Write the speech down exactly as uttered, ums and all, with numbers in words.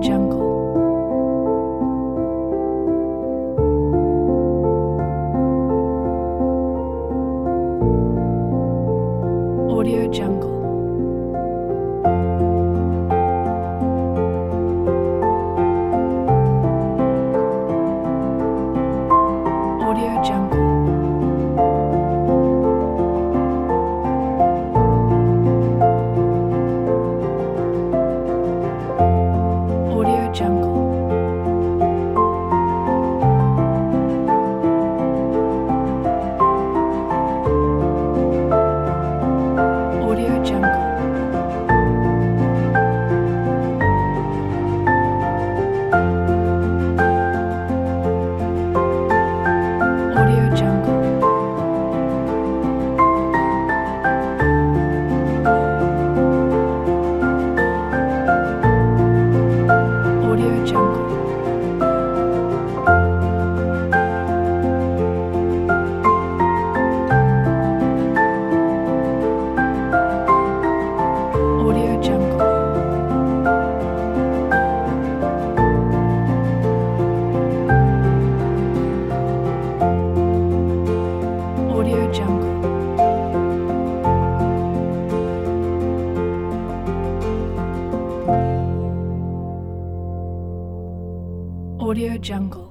Jungle. Audio Jungle. Audio Jungle. Audio Jungle. Audio Jungle. Audio Jungle. Audio Jungle. Audio Jungle. Audio Jungle. Audio Jungle.